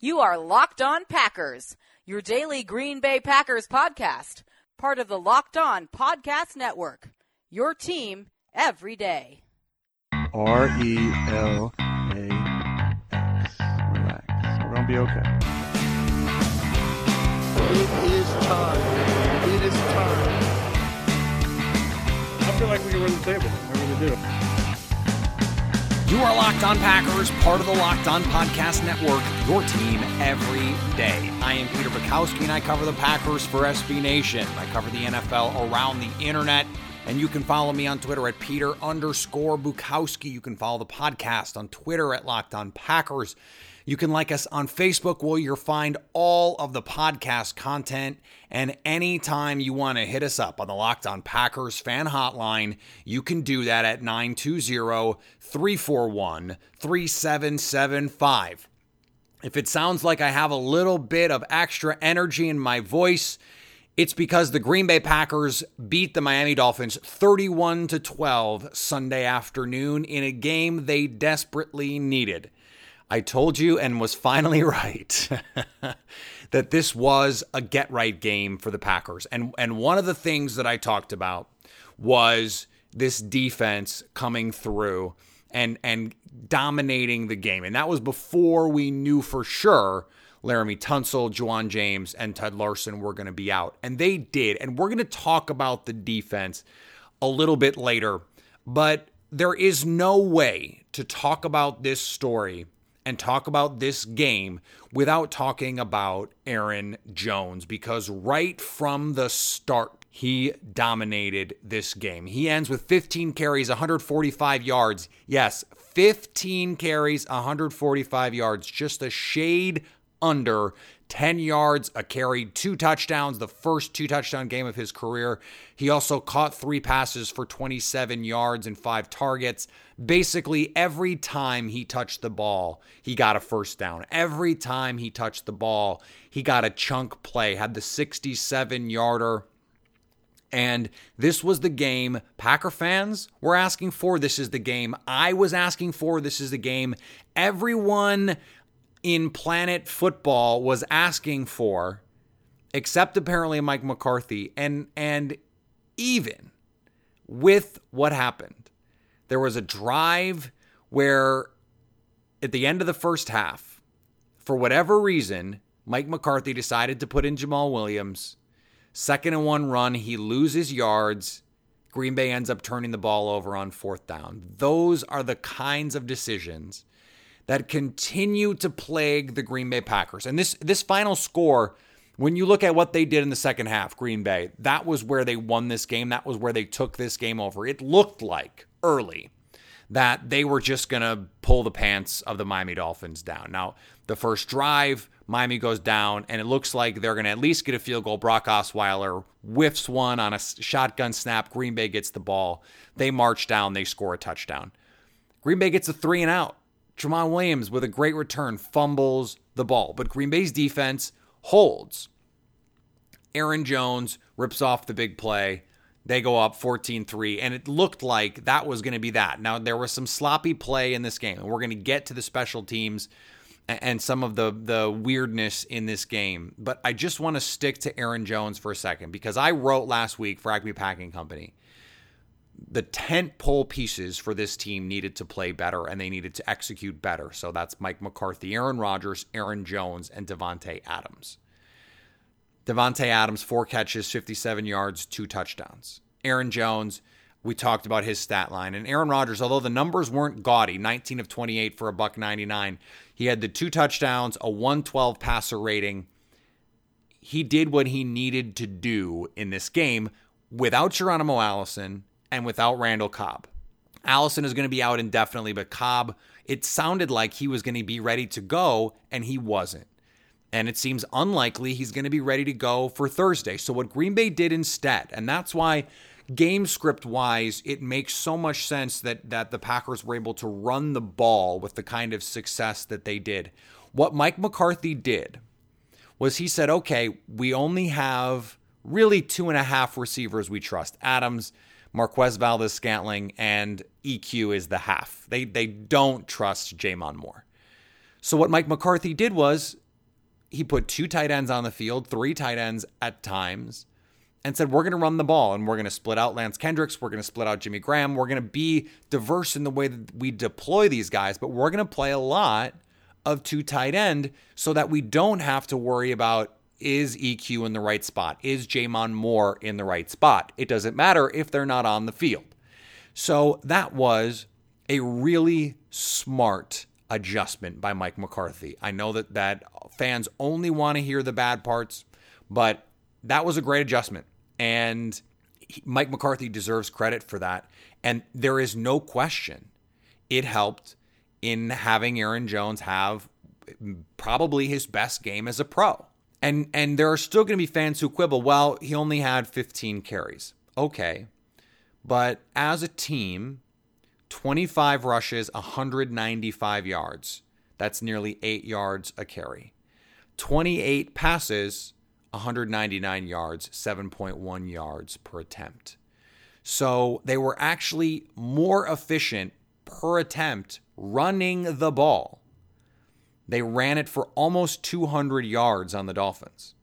You are Locked On Packers, your daily Green Bay Packers podcast, part of the Locked On Podcast Network, your team every day. RELAX. Relax. We're going to be okay. It is time. It is time. I feel like we can run the table. I really do. You are Locked On Packers, part of the Locked On Podcast Network, your team every day. I am Peter Bukowski, and I cover the Packers for SB Nation. I cover the NFL around the internet, and you can follow me on Twitter at Peter_Bukowski. You can follow the podcast on Twitter at Locked On Packers. You can like us on Facebook, where you'll find all of the podcast content. And anytime you want to hit us up on the Locked On Packers fan hotline, you can do that at 920-341-3775. If it sounds like I have a little bit of extra energy in my voice, it's because the Green Bay Packers beat the Miami Dolphins 31-12 Sunday afternoon in a game they desperately needed. I told you, and was finally right, that this was a get-right game for the Packers. And one of the things that I talked about was this defense coming through and dominating the game. And that was before we knew for sure Laramie Tunsil, Juwan James, and Ted Larson were going to be out. And they did. And we're going to talk about the defense a little bit later. But there is no way to talk about this story and talk about this game without talking about Aaron Jones, because right from the start, he dominated this game. He ends with 15 carries, 145 yards. Yes, 15 carries, 145 yards, just a shade under 10 yards a carry, 2 touchdowns, the first 2-touchdown game of his career. He also caught 3 passes for 27 yards and 5 targets. Basically, every time he touched the ball, he got a first down. Every time he touched the ball, he got a chunk play, had the 67-yarder. And this was the game Packer fans were asking for. This is the game I was asking for. This is the game everyone in Planet Football was asking for, except apparently Mike McCarthy. And even with what happened, there was a drive where at the end of the first half, for whatever reason, Mike McCarthy decided to put in Jamal Williams. 2nd and 1 run, he loses yards. Green Bay ends up turning the ball over on 4th down. Those are the kinds of decisions that continue to plague the Green Bay Packers. And this final score, when you look at what they did in the second half, Green Bay, that was where they won this game. That was where they took this game over. It looked like early that they were just going to pull the pants of the Miami Dolphins down. Now, the first drive, Miami goes down, and it looks like they're going to at least get a field goal. Brock Osweiler whiffs one on a shotgun snap. Green Bay gets the ball. They march down. They score a touchdown. Green Bay gets a 3-and-out. Jamal Williams, with a great return, fumbles the ball. But Green Bay's defense holds. Aaron Jones rips off the big play. They go up 14-3, and it looked like that was going to be that. Now, there was some sloppy play in this game, and we're going to get to the special teams and some of the weirdness in this game. But I just want to stick to Aaron Jones for a second, because I wrote last week for Acme Packing Company, the tent pole pieces for this team needed to play better, and they needed to execute better. So that's Mike McCarthy, Aaron Rodgers, Aaron Jones, and Davante Adams. Davante Adams, 4 catches, 57 yards, 2 touchdowns. Aaron Jones, we talked about his stat line. And Aaron Rodgers, although the numbers weren't gaudy, 19 of 28 for $199, he had the 2 touchdowns, a 112 passer rating. He did what he needed to do in this game without Geronimo Allison and without Randall Cobb. Allison is going to be out indefinitely, but Cobb, it sounded like he was going to be ready to go, and he wasn't. And it seems unlikely he's going to be ready to go for Thursday. So what Green Bay did instead, and that's why game script wise, it makes so much sense that the Packers were able to run the ball with the kind of success that they did. What Mike McCarthy did was he said, okay, we only have really 2.5 receivers we trust. Adams, Marquez Valdes-Scantling, and EQ is the half. They don't trust J'Mon Moore. So what Mike McCarthy did was he put 2 tight ends on the field, 3 tight ends at times, and said, we're going to run the ball, and we're going to split out Lance Kendricks. We're going to split out Jimmy Graham. We're going to be diverse in the way that we deploy these guys, but we're going to play a lot of 2 tight end so that we don't have to worry about, is EQ in the right spot? Is Jamon Moore in the right spot? It doesn't matter if they're not on the field. So that was a really smart adjustment by Mike McCarthy. I know that fans only want to hear the bad parts, but that was a great adjustment. And Mike McCarthy deserves credit for that. And there is no question it helped in having Aaron Jones have probably his best game as a pro. And there are still going to be fans who quibble, well, he only had 15 carries. Okay. But as a team, 25 rushes, 195 yards. That's nearly 8 yards a carry. 28 passes, 199 yards, 7.1 yards per attempt. So they were actually more efficient per attempt running the ball. They ran it for almost 200 yards on the Dolphins.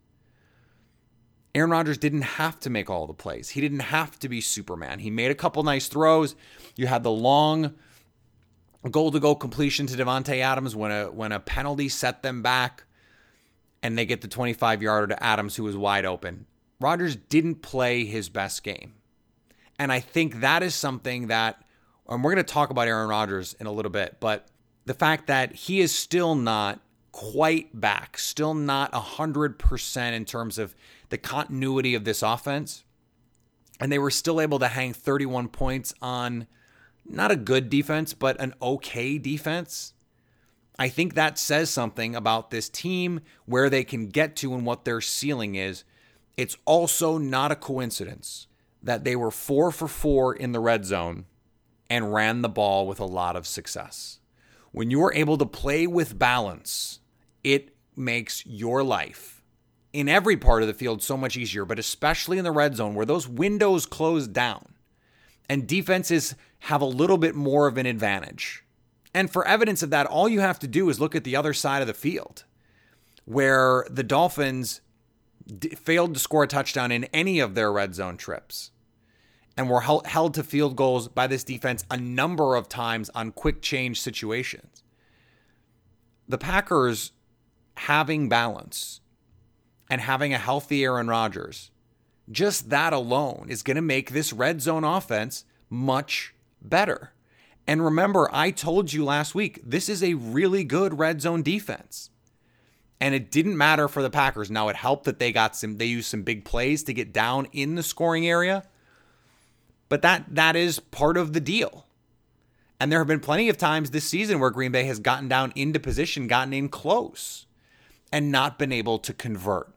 Aaron Rodgers didn't have to make all the plays. He didn't have to be Superman. He made a couple nice throws. You had the long goal-to-goal completion to Davante Adams when a penalty set them back, and they get the 25-yarder to Adams, who was wide open. Rodgers didn't play his best game. And I think that is something that, and we're going to talk about Aaron Rodgers in a little bit, but the fact that he is still not quite back, still not 100% in terms of the continuity of this offense, and they were still able to hang 31 points on not a good defense, but an okay defense. I think that says something about this team, where they can get to and what their ceiling is. It's also not a coincidence that they were 4 for 4 in the red zone and ran the ball with a lot of success. When you are able to play with balance, it makes your life in every part of the field so much easier, but especially in the red zone where those windows close down and defenses have a little bit more of an advantage. And for evidence of that, all you have to do is look at the other side of the field, where the Dolphins failed to score a touchdown in any of their red zone trips and were held to field goals by this defense a number of times on quick change situations. The Packers having balance and having a healthy Aaron Rodgers, just that alone is going to make this red zone offense much better. And remember, I told you last week, this is a really good red zone defense. And it didn't matter for the Packers. Now, it helped that they used some big plays to get down in the scoring area. But that is part of the deal. And there have been plenty of times this season where Green Bay has gotten down into position, gotten in close, and not been able to convert.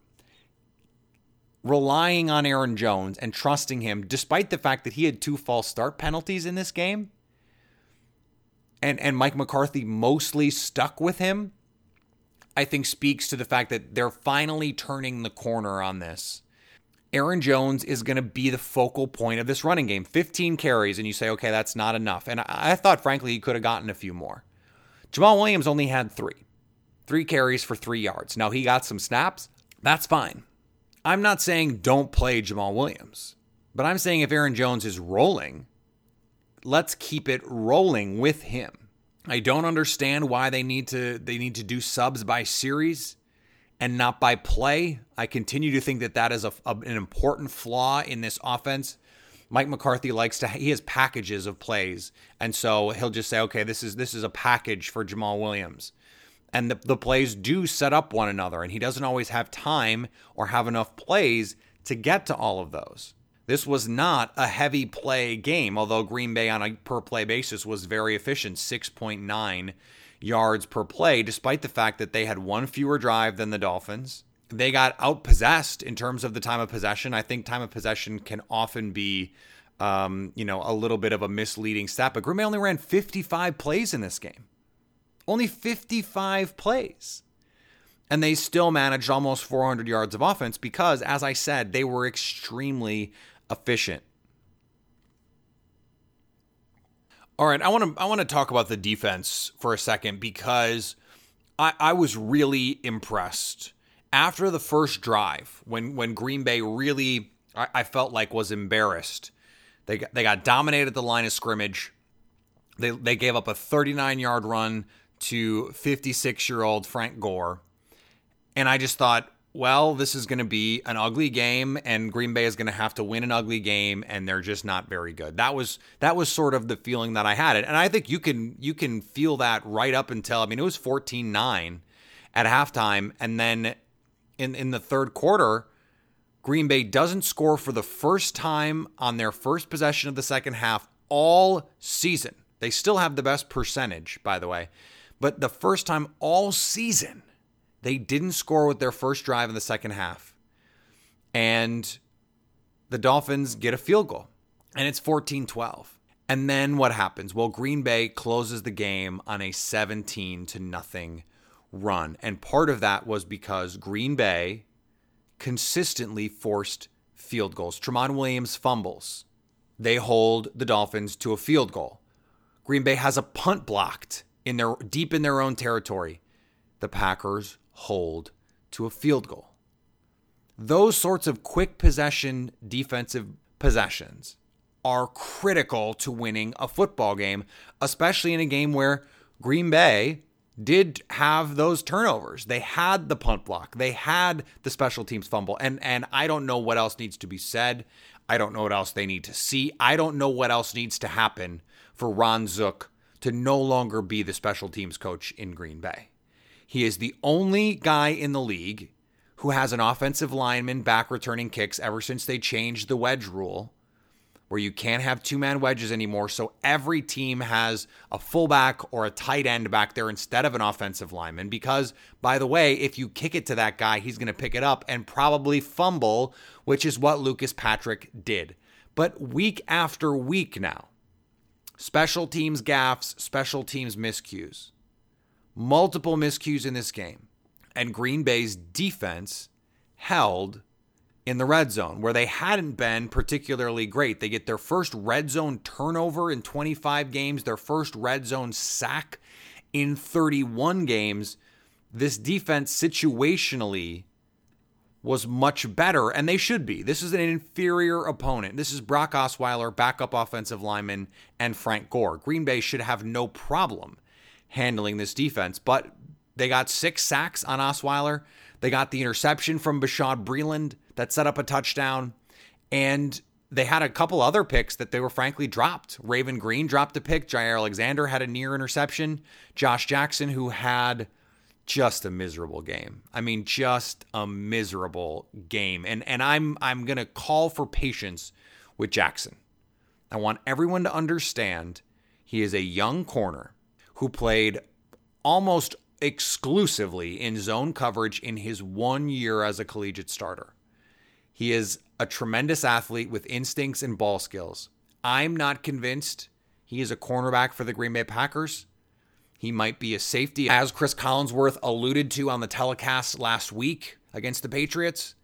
Relying on Aaron Jones and trusting him, despite the fact that he had 2 false start penalties in this game, and Mike McCarthy mostly stuck with him, I think speaks to the fact that they're finally turning the corner on this. Aaron Jones is going to be the focal point of this running game. 15 carries, and you say, okay, that's not enough. And I thought, frankly, he could have gotten a few more. Jamal Williams only had 3. 3 carries for 3 yards. Now, he got some snaps. That's fine. I'm not saying don't play Jamal Williams, but I'm saying if Aaron Jones is rolling, let's keep it rolling with him. I don't understand why they need to do subs by series and not by play. I continue to think that is an important flaw in this offense. Mike McCarthy he has packages of plays, and so he'll just say, okay, this is a package for Jamal Williams. And the plays do set up one another, and he doesn't always have time or have enough plays to get to all of those. This was not a heavy play game, although Green Bay on a per-play basis was very efficient, 6.9 yards per play, despite the fact that they had 1 fewer drive than the Dolphins. They got outpossessed in terms of the time of possession. I think time of possession can often be, a little bit of a misleading stat, but Green Bay only ran 55 plays in this game. Only 55 plays. And they still managed almost 400 yards of offense because, as I said, they were extremely efficient. All right, I want to talk about the defense for a second because I was really impressed after the first drive, when Green Bay really, I felt like, was embarrassed, they got dominated at the line of scrimmage. They gave up a 39-yard run to 56-year-old Frank Gore. And I just thought, well, this is going to be an ugly game, and Green Bay is going to have to win an ugly game, and they're just not very good. That was sort of the feeling that I had. And I think you can feel that right up until, it was 14-9 at halftime, and then in the third quarter, Green Bay doesn't score for the first time on their first possession of the second half all season. They still have the best percentage, by the way, but the first time all season, they didn't score with their first drive in the second half. And the Dolphins get a field goal, and it's 14-12. And then what happens? Well, Green Bay closes the game on a 17-0 run. And part of that was because Green Bay consistently forced field goals. Tramon Williams fumbles. They hold the Dolphins to a field goal. Green Bay has a punt blocked deep in their own territory. The Packers hold to a field goal. Those sorts of quick possession defensive possessions are critical to winning a football game, especially in a game where Green Bay did have those turnovers. They had the punt block. They had the special teams fumble. And I don't know what else needs to be said. I don't know what else they need to see. I don't know what else needs to happen for Ron Zook to no longer be the special teams coach in Green Bay. He is the only guy in the league who has an offensive lineman back returning kicks ever since they changed the wedge rule, where you can't have two-man wedges anymore. So every team has a fullback or a tight end back there instead of an offensive lineman. Because, by the way, if you kick it to that guy, he's going to pick it up and probably fumble, which is what Lucas Patrick did. But week after week now, special teams gaffes, special teams miscues. Multiple miscues in this game. And Green Bay's defense held in the red zone, where they hadn't been particularly great. They get their first red zone turnover in 25 games, their first red zone sack in 31 games. This defense situationally was much better, and they should be. This is an inferior opponent. This is Brock Osweiler, backup offensive lineman, and Frank Gore. Green Bay should have no problem handling this defense, but they got 6 sacks on Osweiler. They got the interception from Bashaud Breeland that set up a touchdown, and they had a couple other picks that they were frankly dropped. Raven Green dropped a pick. Jair Alexander had a near interception. Josh Jackson, who had just a miserable game. Just a miserable game. And I'm going to call for patience with Jackson. I want everyone to understand he is a young corner who played almost exclusively in zone coverage in his 1 year as a collegiate starter. He is a tremendous athlete with instincts and ball skills. I'm not convinced he is a cornerback for the Green Bay Packers. He might be a safety, as Chris Collinsworth alluded to on the telecast last week against the Patriots.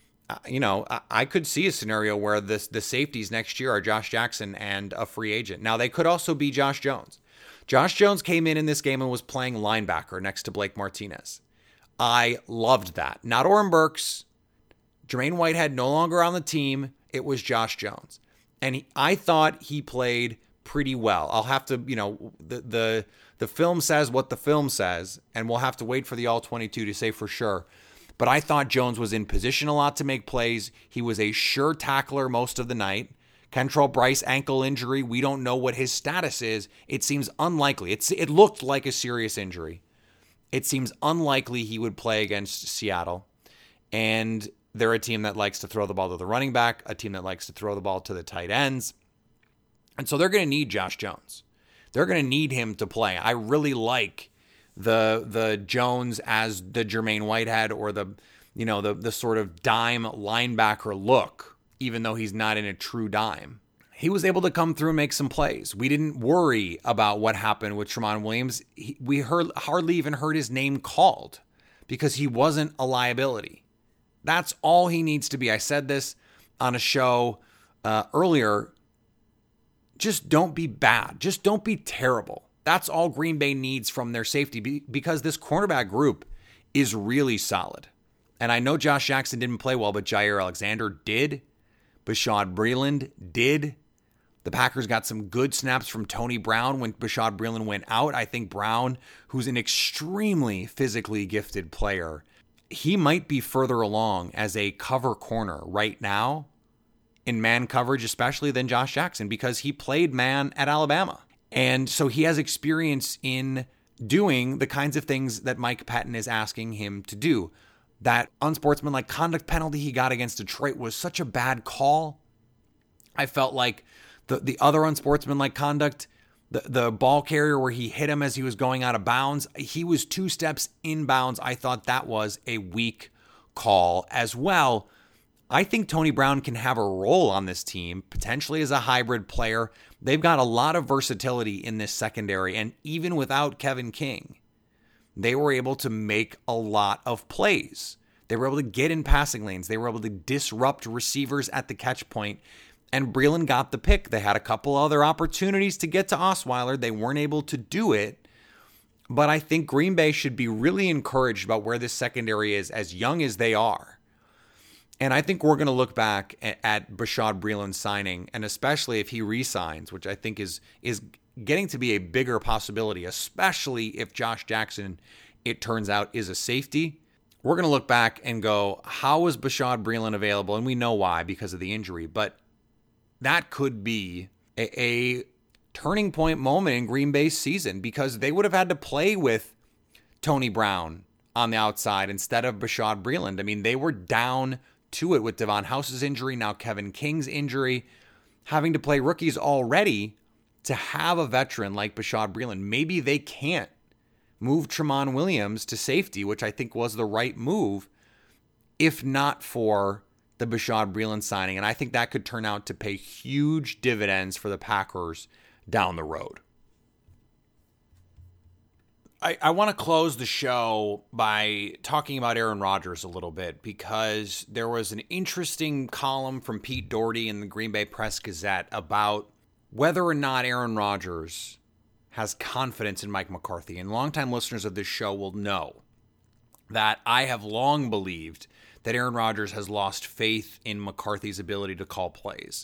I could see a scenario where the safeties next year are Josh Jackson and a free agent. Now, they could also be Josh Jones. Josh Jones came in this game and was playing linebacker next to Blake Martinez. I loved that. Not Oren Burks. Jermaine Whitehead no longer on the team. It was Josh Jones. And I thought he played pretty well. I'll have to, the film says what the film says, and we'll have to wait for the All-22 to say for sure. But I thought Jones was in position a lot to make plays. He was a sure tackler most of the night. Kentrell Bryce ankle injury. We don't know what his status is. It seems unlikely. It looked like a serious injury. It seems unlikely he would play against Seattle. And they're a team that likes to throw the ball to the running back, a team that likes to throw the ball to the tight ends. And so they're going to need Josh Jones. They're going to need him to play. I really like the Jones as the Jermaine Whitehead or the sort of dime linebacker look, even though he's not in a true dime. He was able to come through and make some plays. We didn't worry about what happened with Tramon Williams. We hardly even heard his name called because he wasn't a liability. That's all he needs to be. I said this on a show earlier. Just don't be bad. Just don't be terrible. That's all Green Bay needs from their safety because this cornerback group is really solid. And I know Josh Jackson didn't play well, but Jair Alexander did. Bashaud Breeland did. The Packers got some good snaps from Tony Brown when Bashaud Breeland went out. I think Brown, who's an extremely physically gifted player, he might be further along as a cover corner right now in man coverage, especially than Josh Jackson, because he played man at Alabama. And so he has experience in doing the kinds of things that Mike Pettine is asking him to do. That unsportsmanlike conduct penalty he got against Detroit was such a bad call. I felt like the other unsportsmanlike conduct, the ball carrier where he hit him as he was going out of bounds, he was 2 steps inbounds. I thought that was a weak call as well. I think Tony Brown can have a role on this team, potentially as a hybrid player. They've got a lot of versatility in this secondary, and even without Kevin King, they were able to make a lot of plays. They were able to get in passing lanes. They were able to disrupt receivers at the catch point, and Breeland got the pick. They had a couple other opportunities to get to Osweiler. They weren't able to do it, but I think Green Bay should be really encouraged about where this secondary is, as young as they are. And I think we're going to look back at Bashaud Breeland's signing, and especially if he re-signs, which I think is getting to be a bigger possibility, especially if Josh Jackson, it turns out, is a safety. We're going to look back and go, how was Bashaud Breeland available? And we know why, because of the injury. But that could be a turning point moment in Green Bay's season, because they would have had to play with Tony Brown on the outside instead of Bashaud Breeland. I mean, they were down to it with Devon House's injury, now Kevin King's injury, having to play rookies already. To have a veteran like Bashaud Breeland, maybe they can't move Tramon Williams to safety, which I think was the right move, if not for the Bashaud Breeland signing. And I think that could turn out to pay huge dividends for the Packers down the road. I want to close the show by talking about Aaron Rodgers a little bit, because there was an interesting column from Pete Doherty in the Green Bay Press-Gazette about whether or not Aaron Rodgers has confidence in Mike McCarthy. And longtime listeners of this show will know that I have long believed that Aaron Rodgers has lost faith in McCarthy's ability to call plays.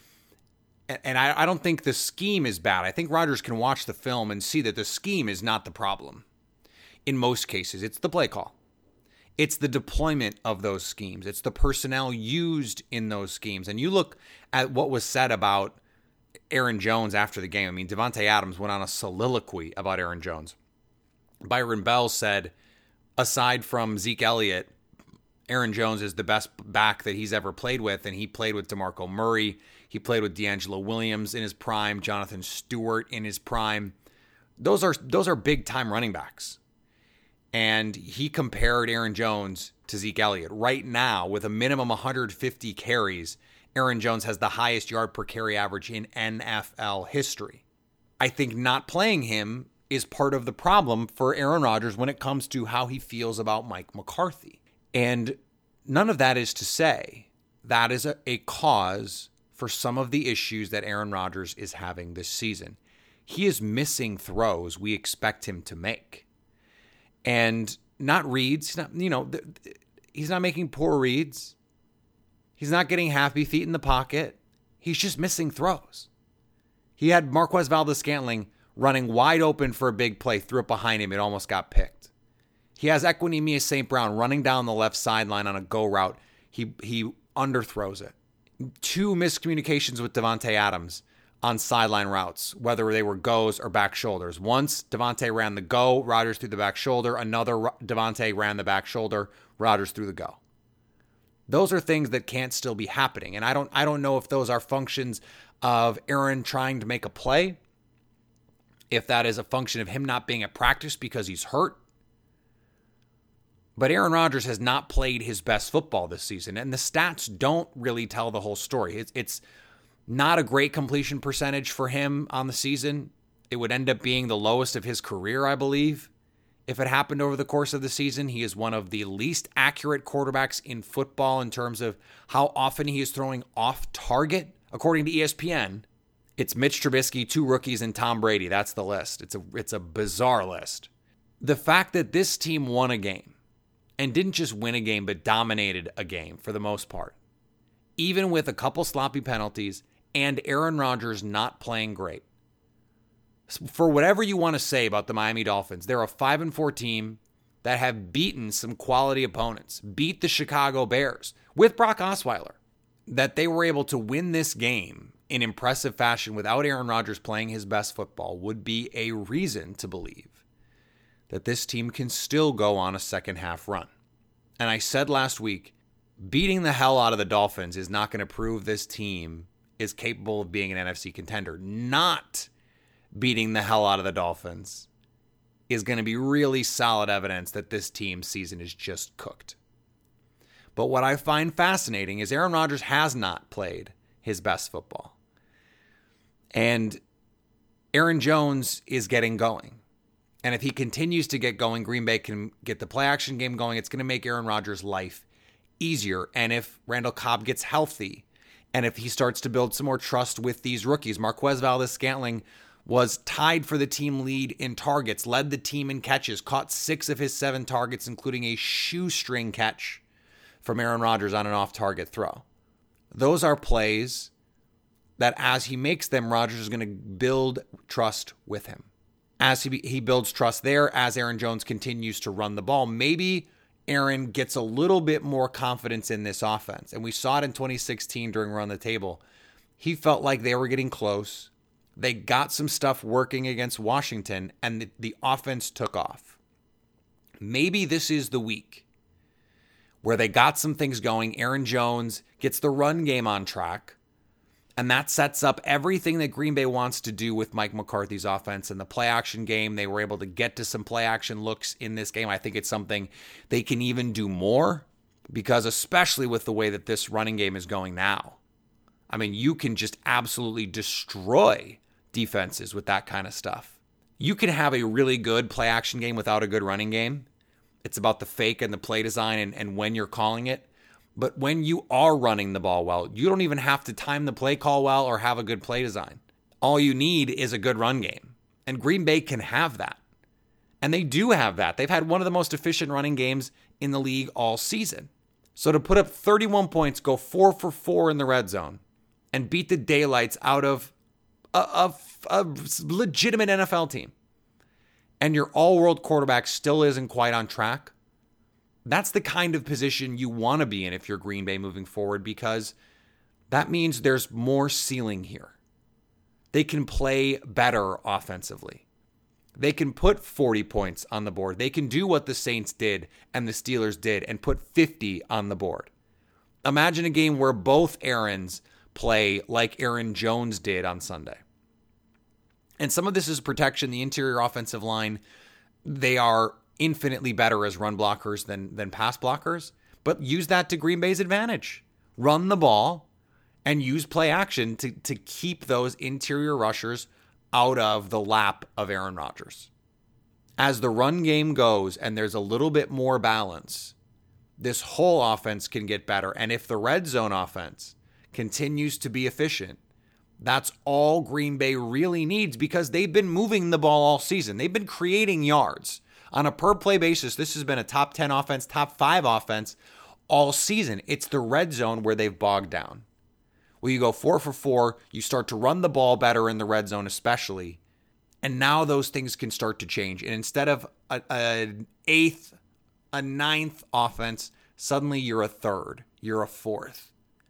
And I don't think the scheme is bad. I think Rodgers can watch the film and see that the scheme is not the problem. In most cases, it's the play call. It's the deployment of those schemes. It's the personnel used in those schemes. And you look at what was said about Aaron Jones after the game. I mean, Davante Adams went on a soliloquy about Aaron Jones. Byron Bell said, aside from Zeke Elliott, Aaron Jones is the best back that he's ever played with, and he played with DeMarco Murray. He played with D'Angelo Williams in his prime, Jonathan Stewart in his prime. Those are big-time running backs. And he compared Aaron Jones to Zeke Elliott. Right now, with a minimum 150 carries, Aaron Jones has the highest yard per carry average in NFL history. I think not playing him is part of the problem for Aaron Rodgers when it comes to how he feels about Mike McCarthy. And none of that is to say that is a cause for some of the issues that Aaron Rodgers is having this season. He is missing throws we expect him to make. And not reads, he's not making poor reads. He's not getting happy feet in the pocket. He's just missing throws. He had Marquez Valdes-Scantling running wide open for a big play, threw it behind him, it almost got picked. He has Equanimeous St. Brown running down the left sideline on a go route. He underthrows it. 2 miscommunications with Davante Adams on sideline routes, whether they were goes or back shoulders. Once Davante ran the go, Rodgers threw the back shoulder. Another Davante ran the back shoulder, Rodgers threw the go. Those are things that can't still be happening. And I don't know if those are functions of Aaron trying to make a play, if that is a function of him not being at practice because he's hurt. But Aaron Rodgers has not played his best football this season, and the stats don't really tell the whole story. It's not a great completion percentage for him on the season. It would end up being the lowest of his career, I believe. If it happened over the course of the season, he is one of the least accurate quarterbacks in football in terms of how often he is throwing off target. According to ESPN, it's Mitch Trubisky, 2 rookies, and Tom Brady. That's the list. It's a bizarre list. The fact that this team won a game and didn't just win a game, but dominated a game for the most part. Even with a couple sloppy penalties and Aaron Rodgers not playing great. For whatever you want to say about the Miami Dolphins, they're a 5-4 team that have beaten some quality opponents, beat the Chicago Bears with Brock Osweiler. That they were able to win this game in impressive fashion without Aaron Rodgers playing his best football would be a reason to believe that this team can still go on a second half run. And I said last week, beating the hell out of the Dolphins is not going to prove this team is capable of being an NFC contender. Not beating the hell out of the Dolphins is going to be really solid evidence that this team's season is just cooked. But what I find fascinating is Aaron Rodgers has not played his best football. And Aaron Jones is getting going. And if he continues to get going, Green Bay can get the play action game going. It's going to make Aaron Rodgers' life easier. And if Randall Cobb gets healthy, and if he starts to build some more trust with these rookies, Marquez Valdes-Scantling was tied for the team lead in targets, led the team in catches, caught 6 of his 7 targets, including a shoestring catch from Aaron Rodgers on an off-target throw. Those are plays that as he makes them, Rodgers is going to build trust with him. As he builds trust there, as Aaron Jones continues to run the ball, maybe Aaron gets a little bit more confidence in this offense. And we saw it in 2016 during Run the Table. He felt like they were getting close. They got some stuff working against Washington, and the offense took off. Maybe this is the week where they got some things going. Aaron Jones gets the run game on track, and that sets up everything that Green Bay wants to do with Mike McCarthy's offense and the play action game. They were able to get to some play action looks in this game. I think it's something they can even do more because especially with the way that this running game is going now, I mean, you can just absolutely destroy defenses with that kind of stuff. You can have a really good play action game without a good running game. It's about the fake and the play design and when you're calling it. But when you are running the ball well, you don't even have to time the play call well or have a good play design. All you need is a good run game. And Green Bay can have that. And they do have that. They've had one of the most efficient running games in the league all season. So to put up 31 points, go 4 for 4 in the red zone, and beat the daylights out of a legitimate NFL team, and your all-world quarterback still isn't quite on track, that's the kind of position you want to be in if you're Green Bay moving forward, because that means there's more ceiling here. They can play better offensively. They can put 40 points on the board. They can do what the Saints did and the Steelers did and put 50 on the board. Imagine a game where both Aarons play like Aaron Jones did on Sunday. And some of this is protection. The interior offensive line, they are infinitely better as run blockers than pass blockers, but use that to Green Bay's advantage. Run the ball and use play action to keep those interior rushers out of the lap of Aaron Rodgers. As the run game goes and there's a little bit more balance, this whole offense can get better. And if the red zone offense continues to be efficient, that's all Green Bay really needs, because they've been moving the ball all season. They've been creating yards. On a per-play basis, this has been a top 10 offense, top 5 offense all season. It's the red zone where they've bogged down. Where you go 4 for 4, you start to run the ball better in the red zone especially, and now those things can start to change. And instead of an 8th, a 9th offense, suddenly you're a 3rd, you're a 4th.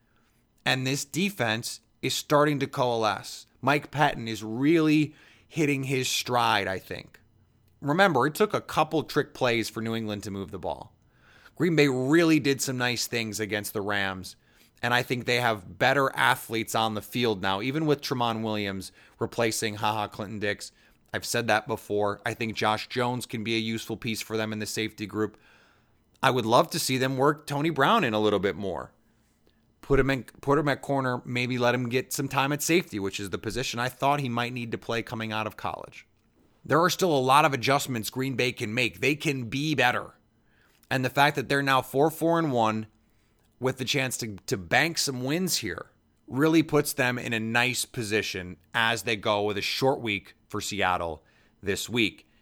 And this defense is starting to coalesce. Mike Pettin is really hitting his stride, I think. Remember, it took a couple trick plays for New England to move the ball. Green Bay really did some nice things against the Rams, and I think they have better athletes on the field now, even with Tramon Williams replacing Clinton Dix. I've said that before. I think Josh Jones can be a useful piece for them in the safety group. I would love to see them work Tony Brown in a little bit more. Put him at corner, maybe let him get some time at safety, which is the position I thought he might need to play coming out of college. There are still a lot of adjustments Green Bay can make. They can be better. And the fact that they're now 4-4-1 with the chance to bank some wins here really puts them in a nice position as they go with a short week for Seattle this week.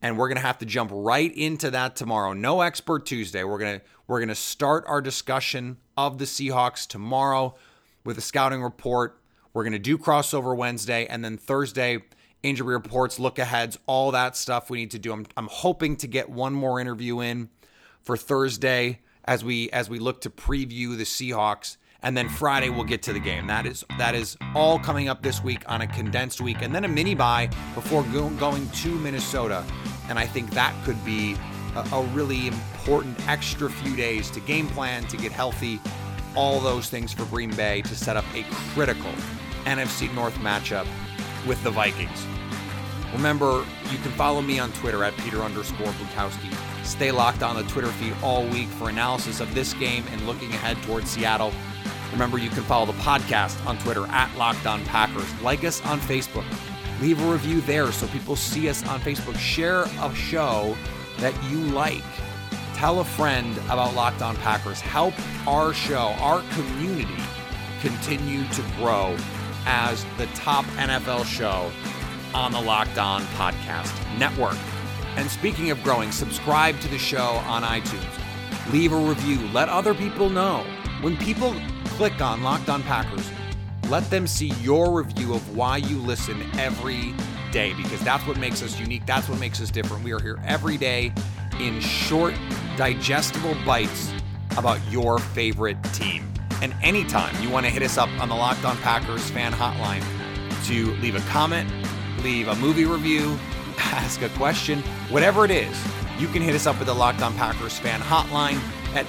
And we're going to have to jump right into that tomorrow. No Expert Tuesday. We're going to start our discussion of the Seahawks tomorrow with a scouting report. We're going to do crossover Wednesday, and then Thursday, injury reports, look aheads, all that stuff we need to do. I'm hoping to get one more interview in for Thursday as we look to preview the Seahawks, and then Friday we'll get to the game. That is all coming up this week on a condensed week, and then a mini bye before going to Minnesota. And I think that could be a really important extra few days to game plan, to get healthy, all those things for Green Bay to set up a critical NFC North matchup with the Vikings. Remember, you can follow me on Twitter at Peter_Bukowski. Stay locked on the Twitter feed all week for analysis of this game and looking ahead towards Seattle. Remember, you can follow the podcast on Twitter at Locked On Packers. Like us on Facebook. Leave a review there so people see us on Facebook. Share a show that you like. Tell a friend about Locked On Packers. Help our show, our community, continue to grow as the top NFL show on the Locked On Podcast Network. And speaking of growing, subscribe to the show on iTunes. Leave a review. Let other people know. When people click on Locked On Packers, let them see your review of why you listen every day, because that's what makes us unique. That's what makes us different. We are here every day in short, digestible bites about your favorite team. And anytime you want to hit us up on the Locked On Packers fan hotline to leave a comment, leave a movie review, ask a question, whatever it is, you can hit us up at the Locked On Packers fan hotline at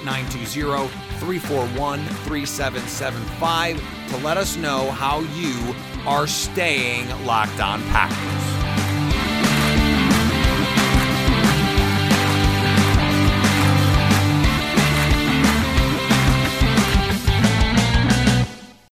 920-341-3775 to let us know how you are staying locked on Packers.